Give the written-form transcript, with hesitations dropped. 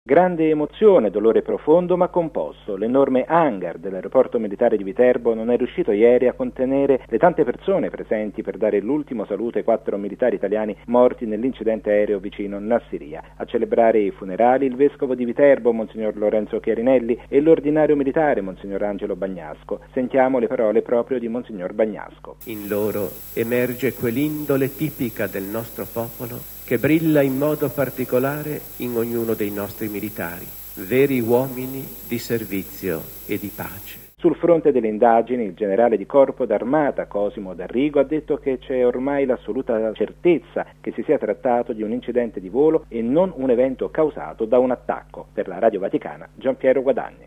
Grande emozione, dolore profondo ma composto. L'enorme hangar dell'aeroporto militare di Viterbo non è riuscito ieri a contenere le tante persone presenti per dare l'ultimo saluto ai 4 militari italiani morti nell'incidente aereo vicino Nassiriya. A celebrare i funerali il vescovo di Viterbo, Monsignor Lorenzo Chiarinelli, e l'ordinario militare, Monsignor Angelo Bagnasco. Sentiamo le parole proprio di Monsignor Bagnasco. In loro emerge quell'indole tipica del nostro popolo che brilla in modo particolare in ognuno dei nostri militari, veri uomini di servizio e di pace. Sul fronte delle indagini, il generale di corpo d'armata Cosimo D'Arrigo ha detto che c'è ormai l'assoluta certezza che si sia trattato di un incidente di volo e non un evento causato da un attacco. Per la Radio Vaticana, Giampiero Guadagni.